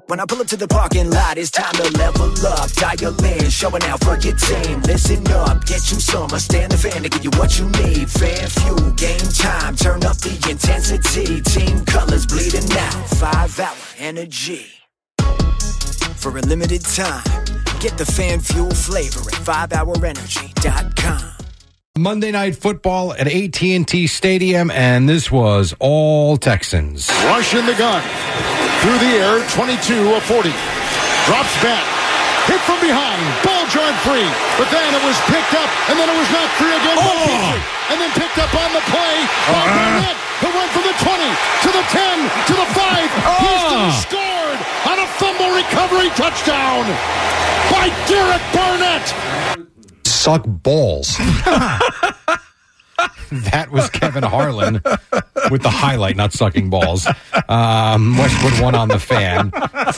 When I pull up to the parking lot, it's time to level up. Dial in, showing out for your team. Listen up, get you some. Stand the fan to give you what you need. Fan fuel, game time, turn up the intensity. Team colors bleeding out, 5-hour energy. For a limited time, get the fan fuel flavor at 5hourenergy.com. Monday Night Football at AT&T Stadium, and this was all Texans. Rush in the gun. Through the air, 22 of 40. Drops back. Hit from behind. Ball jarred free. But then it was picked up, and then it was knocked free again by Beasley. And then picked up on the play by Barnett, who went from the 20 to the 10 to the 5. Houston scored on a fumble recovery touchdown by Derek Barnett. Suck balls. That was Kevin Harlan with the highlight, not sucking balls. Westwood won on the Fan.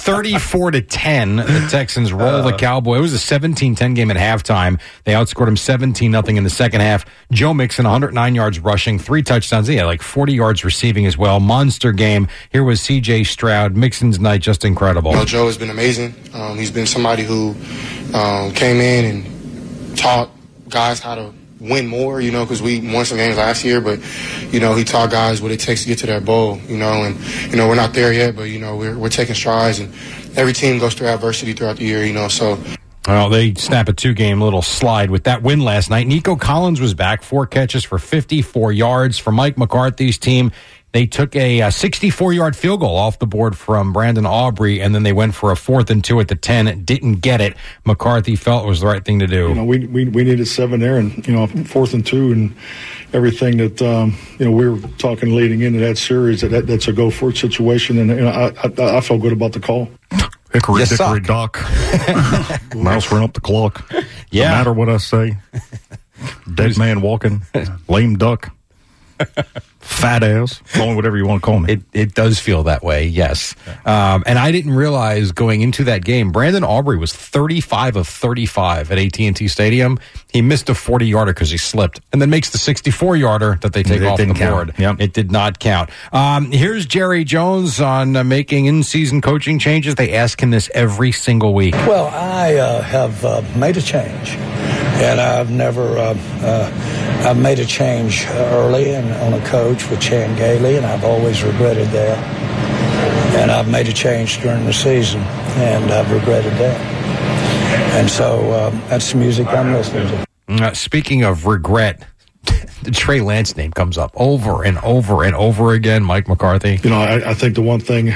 34-10, the Texans roll the Cowboys. It was a 17-10 game at halftime. They outscored them 17-0 in the second half. Joe Mixon, 109 yards rushing, 3 touchdowns. He had like 40 yards receiving as well. Monster game. Here was C.J. Stroud. Mixon's night, just incredible. Joe has been amazing. He's been somebody who came in and taught guys how to win more, because we won some games last year, but, he taught guys what it takes to get to that bowl, and, we're not there yet, but, we're taking strides, and every team goes through adversity throughout the year, so. Well, they snap a 2-game little slide with that win last night. Nico Collins was back, 4 catches for 54 yards for Mike McCarthy's team. They took a 64-yard field goal off the board from Brandon Aubrey, and then they went for a 4th and 2 at the 10. Didn't get it. McCarthy felt it was the right thing to do. We needed 7 there, and 4th and 2, and everything that we were talking leading into that series. That's a go for it situation, and I felt good about the call. Hickory dickory dock. Mouse run up the clock. Yeah. No matter what I say. Dead man walking. Lame duck. Fat ass, call me whatever you want to call me. It does feel that way, yes. And I didn't realize going into that game, Brandon Aubrey was 35 of 35 at AT&T Stadium. He missed a 40-yarder because he slipped, and then makes the 64-yarder that they take off the board. Yep. It did not count. Here's Jerry Jones on making in-season coaching changes. They ask him this every single week. Well, I have made a change, and I've never I've made a change early and on a coach with Chan Gailey, and I've always regretted that. And I've made a change during the season, and I've regretted that. And so that's the music I'm listening to. Speaking of regret, the Trey Lance name comes up over and over and over again, Mike McCarthy. I think the one thing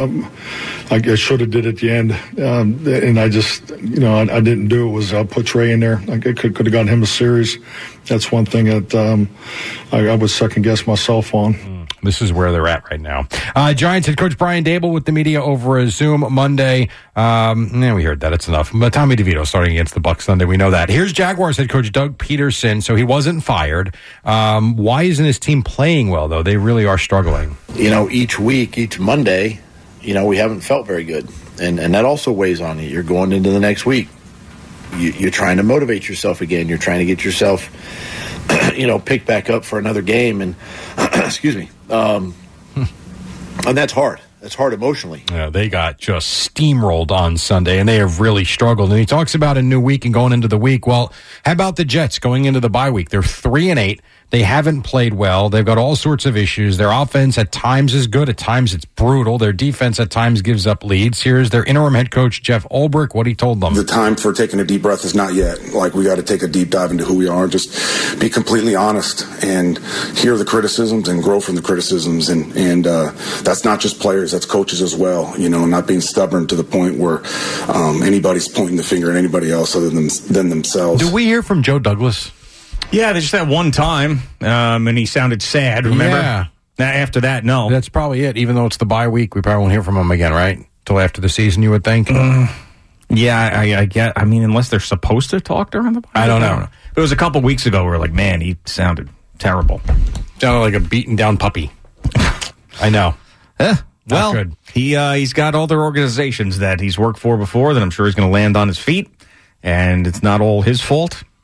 I should have did at the end, and I just, I didn't do it, was put Trey in there. I could have gotten him a series. That's one thing that I would second-guess myself on. This is where they're at right now. Giants head coach Brian Daboll with the media over a Zoom Monday. We heard that. It's enough. But Tommy DeVito starting against the Bucs Sunday. We know that. Here's Jaguars head coach Doug Peterson. So he wasn't fired. Why isn't his team playing well, though? They really are struggling. Each week, each Monday, we haven't felt very good. And that also weighs on you. You're going into the next week. You're trying to motivate yourself again. You're trying to get yourself, picked back up for another game. And, excuse me. And that's hard. That's hard emotionally. Yeah, they got just steamrolled on Sunday, and they have really struggled. And he talks about a new week and going into the week. Well, how about the Jets going into the bye week? They're 3-8. They haven't played well. They've got all sorts of issues. Their offense at times is good. At times it's brutal. Their defense at times gives up leads. Here's their interim head coach, Jeff Ulbrich, what he told them. The time for taking a deep breath is not yet. We got to take a deep dive into who we are. Just be completely honest and hear the criticisms and grow from the criticisms. And that's not just players. That's coaches as well. Not being stubborn to the point where anybody's pointing the finger at anybody else other than themselves. Do we hear from Joe Douglas? Yeah, just that one time, and he sounded sad, remember? Yeah. After that, no. That's probably it. Even though it's the bye week, we probably won't hear from him again, right? Till after the season, you would think? Yeah, I get. I mean, unless they're supposed to talk during the bye week. I don't know. It was a couple weeks ago where, man, he sounded terrible. Sounded like a beaten down puppy. I know. Well, good. He's got other organizations that he's worked for before that I'm sure he's going to land on his feet, and it's not all his fault.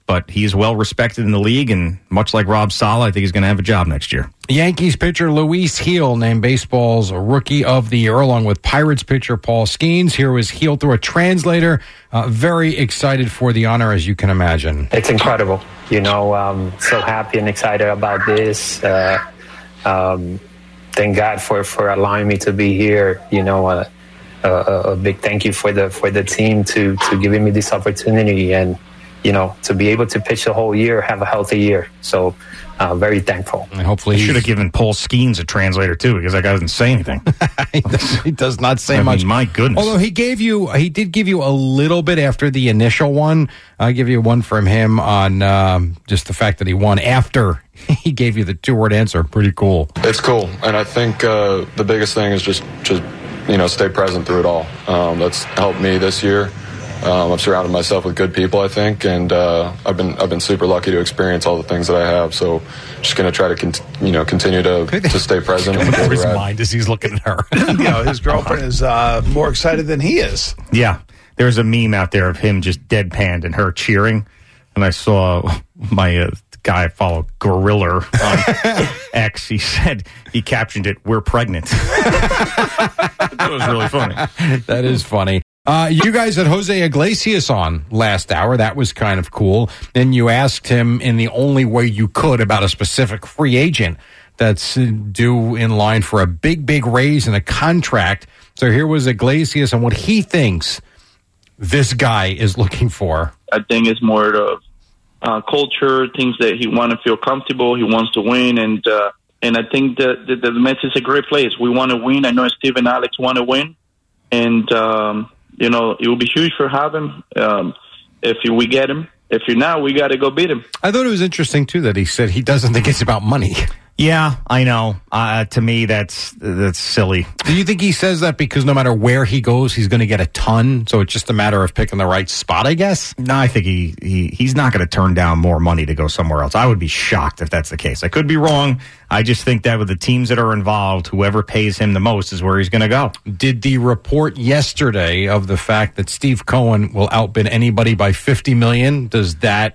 but he's well respected in the league, and much like Rob Saleh, I think he's going to have a job next year. Yankees pitcher Luis Gil named baseball's Rookie of the Year, along with Pirates pitcher Paul Skeens. Here was Gil through a translator. Very excited for the honor, as you can imagine. It's incredible. You know, I'm so happy and excited about this. Thank God for allowing me to be here. You know, a big thank you for the team to giving me this opportunity, and you know, to be able to pitch the whole year, have a healthy year. So very thankful. And hopefully he should have given Paul Skeens a translator too, because that guy doesn't say anything. He does not say much. Mean, my goodness. Although he did give you a little bit after the initial one. I'll give you one from him on just the fact that he won after he gave you the 2-word answer. Pretty cool. It's cool, and I think the biggest thing is just you know, stay present through it all. That's helped me this year. I've surrounded myself with good people, I think, and I've been super lucky to experience all the things that I have. So, just going to try to continue to stay present. Whatever his mind is, he's looking at her. You know, his girlfriend is more excited than he is. Yeah, there's a meme out there of him just deadpanned and her cheering, and I saw my guy I follow, Gorilla on X. He captioned it, "We're pregnant." That was really funny. That is funny. You guys had Jose Iglesias on last hour. That was kind of cool. Then you asked him in the only way you could about a specific free agent that's due in line for a big raise in a contract. So here was Iglesias and what he thinks this guy is looking for. I think it's more of culture, things that he wants to feel comfortable. He wants to win, and I think that the Mets is a great place. We want to win. I know Steve and Alex want to win, and you know, it will be huge for him if we get him. If you're not, we got to go beat him. I thought it was interesting too that he said he doesn't think it's about money. Yeah, I know. To me, that's silly. Do you think he says that because no matter where he goes, he's going to get a ton? So it's just a matter of picking the right spot, I guess? No, I think he's not going to turn down more money to go somewhere else. I would be shocked if that's the case. I could be wrong. I just think that with the teams that are involved, whoever pays him the most is where he's going to go. Did the report yesterday of the fact that Steve Cohen will outbid anybody by $50 million, is that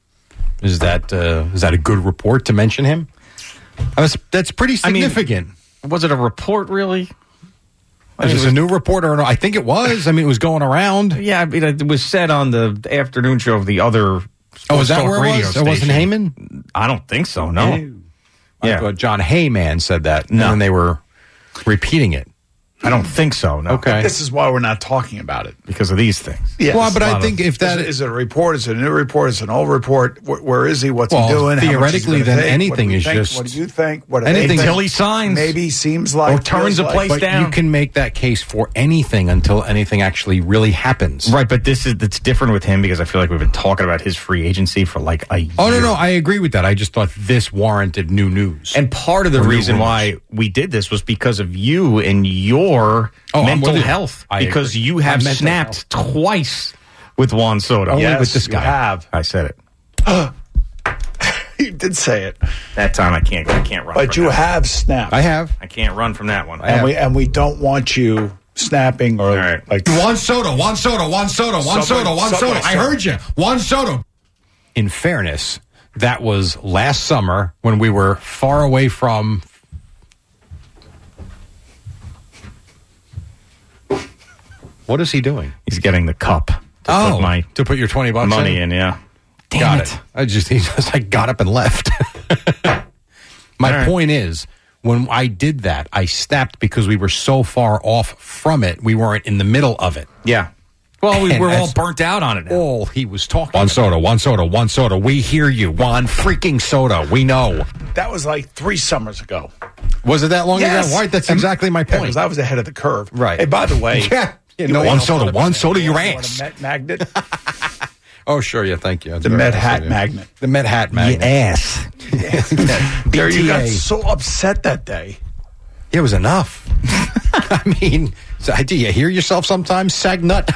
a good report to mention him? That's pretty significant. I mean, was it a report, really? Is this a new report or no? I think it was. I mean, it was going around. Yeah, I mean, it was said on the afternoon show of the other. Oh, is that where it was? It wasn't Heyman? I don't think so, no. I thought John Heyman said that. No. And they were repeating it. I don't think so, no. Okay. This is why we're not talking about it. Because of these things. Yes. Well, but I think if that... Is it a report? Is it a new report? Is it an old report? Where is he? What's he doing? Theoretically, then anything is just... What do you think? What do anything until he signs. Maybe seems like... Or turns a place down. You can make that case for anything until anything actually really happens. Right, but it's different with him because I feel like we've been talking about his free agency for like a year. Oh, no, I agree with that. I just thought this warranted new news. And part of the reason why we did this was because of you and your... mental health, because you have snapped twice with Juan Soto. Only with this guy. You have. I said it. You did say it. That time I can't run. But you have snapped. I have. I can't run from that one. And we don't want you snapping or like Juan Soto. I heard you. Juan Soto. In fairness, that was last summer when we were far away from. What is he doing? He's getting the cup to put your $20 money in. Yeah, Damn it! He just like got up and left. My point is, when I did that, I snapped because we were so far off from it. We weren't in the middle of it. Yeah. Well, we're all burnt out on it now. All he was talking. Juan Soto. We hear you, Juan freaking Soto. We know. That was like 3 summers ago. Was it that long ago? Right. That's exactly my point. Because I was ahead of the curve. Right. Hey, by the way. Juan Soto, your ass. A Met magnet. Oh, sure. Yeah, thank you. The Met hat magnet. The Met hat magnet. Your ass. There you got so upset that day. It was enough. I mean, do you hear yourself sometimes, Sagnut?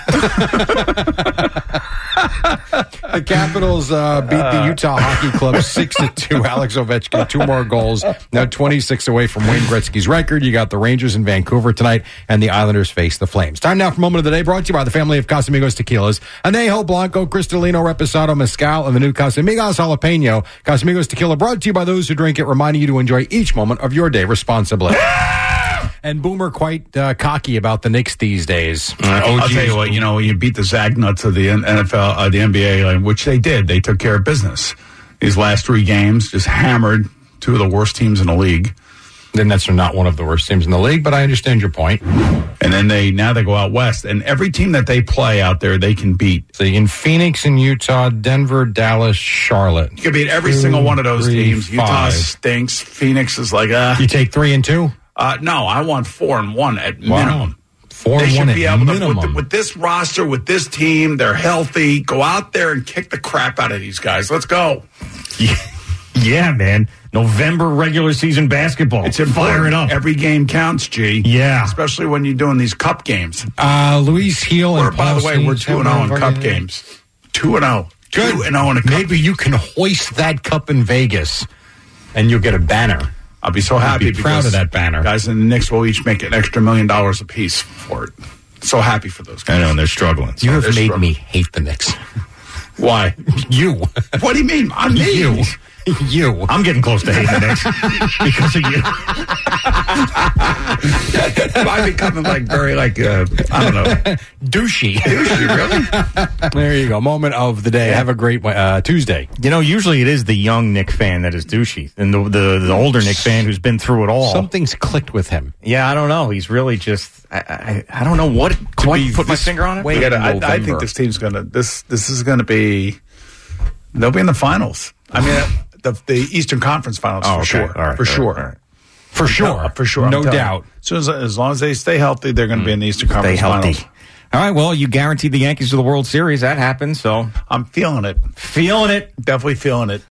The Capitals beat the Utah Hockey Club 6-2. Alex Ovechkin, 2 more goals. Now 26 away from Wayne Gretzky's record. You got the Rangers in Vancouver tonight, and the Islanders face the Flames. Time now for Moment of the Day, brought to you by the family of Casamigos Tequilas. Anejo, Blanco, Cristalino, Reposado, Mezcal, and the new Casamigos Jalapeno. Casamigos Tequila, brought to you by those who drink it, reminding you to enjoy each moment of your day responsibly. And Boomer quite cocky about the Knicks these days. I'll tell you what, you beat the Zagnuts of the NFL, the NBA, which they did. They took care of business. These last 3 games, just hammered 2 of the worst teams in the league. The Nets are not one of the worst teams in the league, but I understand your point. And then now they go out west, and every team that they play out there, they can beat. So in Phoenix and Utah, Denver, Dallas, Charlotte. You can beat every single one of those teams. 5. Utah stinks. Phoenix is like, You take 3 and 2? No, I want 4-1 at minimum. 4-1 at minimum. With this roster, with this team, they're healthy. Go out there and kick the crap out of these guys. Let's go. Yeah, man. November regular season basketball. It's important. Fire it up. Every game counts, G. Yeah. Especially when you're doing these cup games. Luis Heel and By the way, we're 2-0 in cup games. 2-0. Good. 2-0 in a cup. Maybe you can hoist that cup in Vegas, and you'll get a banner. I'll be so happy. Be proud of that banner. Guys in the Knicks will each make an extra $1 million apiece for it. So happy for those guys. I know, and they're struggling. You have made me hate the Knicks. Why? You. What do you mean? I'm me. You. I'm getting close to hating the Knicks because of you. Am I becoming very I don't know. Douchey. Douchey, really? There you go. Moment of the day. Yeah. Have a great Tuesday. Usually it is the young Knick fan that is douchey, and the older Knick fan who's been through it all. Something's clicked with him. Yeah, I don't know. He's really just I don't know what quite put my finger on it. I think this team's gonna this is gonna be. They'll be in the finals. I mean. The Eastern Conference Finals for sure. All right, for sure. All right. For sure. No doubt. As long as they stay healthy, they're going to be in the Eastern Conference Finals. All right, well, you guaranteed the Yankees to the World Series. That happened, so. I'm feeling it. Feeling it. Definitely feeling it.